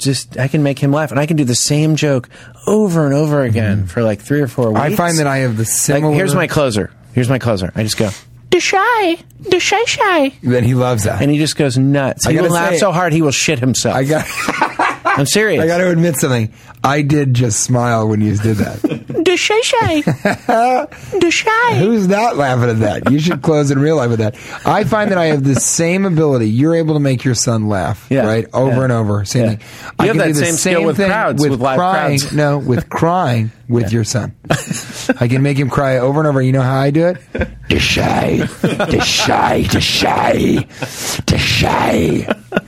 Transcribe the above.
I can make him laugh, and I can do the same joke over and over again for like 3 or 4 weeks. I find that I have the similar... Like, here's my closer. I just go, the shy. Then he loves that. And he just goes nuts. He will laugh so hard he will shit himself. I'm serious. I got to admit something. I did just smile when you did that. The shy. Who's not laughing at that? You should close in real life with that. I find that I have the same ability. You're able to make your son laugh, right? Over and over. Same thing. You have that same skill with crowds, with live crying, crowds. No, with crying with your son. I can make him cry over and over. You know how I do it? The shy.